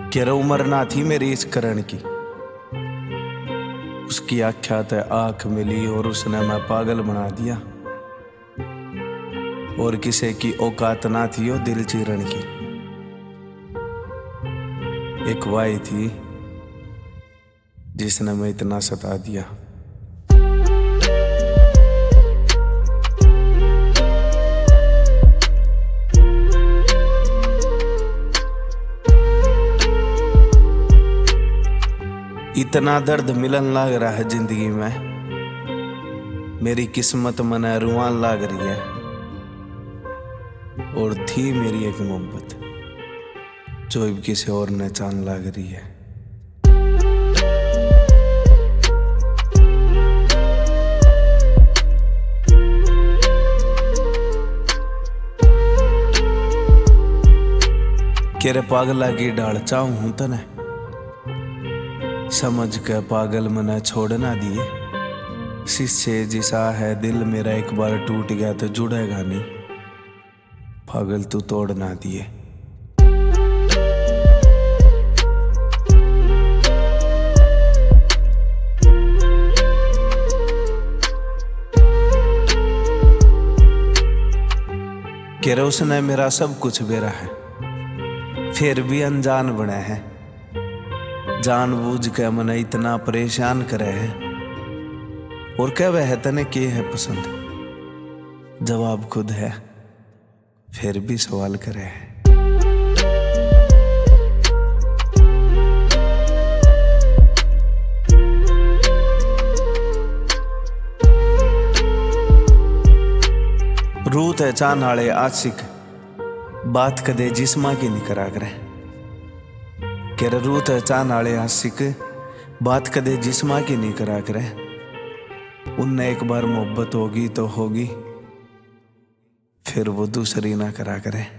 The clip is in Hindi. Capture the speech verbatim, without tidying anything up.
केर उम्र ना थी मेरी इस करण की, उसकी आख्या ते आंख मिली और उसने मैं पागल बना दिया। और किसी की औकात ना थी वो दिल चीरन की। एक वाई थी जिसने मैं इतना सता दिया। इतना दर्द मिलन लाग रहा है जिंदगी में, मेरी किस्मत मने रुआन लाग रही है। और थी मेरी एक मोहब्बत जो अब किसी और ने चांद लाग रही है। केरे पागला की ढाल चाहूं हूं तने, समझ के पागल मने छोड़ ना दिए। शीशे जिसा है दिल मेरा, एक बार टूट गया तो जुड़ेगा नहीं। पागल तू तोड़ ना दिए। केरे उसने मेरा सब कुछ बेरा है, फिर भी अनजान बने हैं। जानबूझ के मने इतना परेशान करे है। और कह वह तने के है पसंद, जवाब खुद है फिर भी सवाल करे है। रूत है चाहने वाले आशिक, बात कदे जिस्मा की नहीं करा करे। केर रूत है चाहने वाले आशिक, बात कदे जिस्मा की नहीं करा करे। उनने एक बार मोहब्बत होगी तो होगी, फिर वो दूसरी ना करा करे।